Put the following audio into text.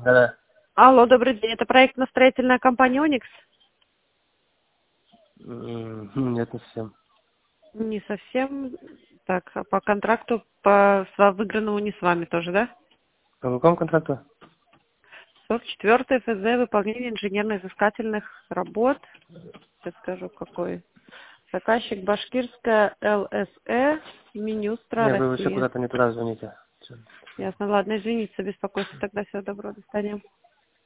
Да-да. Алло, добрый день. Это проектно-строительная компания «Оникс»? Нет, не совсем. Не совсем. Так, а по контракту, по выигранному не с вами тоже, да? По какому контракту? 44-й ФЗ, выполнение инженерно-изыскательных работ. Я скажу, какой. Заказчик Башкирская ЛСЭ, Минюстра, Не, вы вообще Россия. куда-то не туда звоните. Ясно, ладно, извините за беспокойство. Тогда всего доброго, до свидания.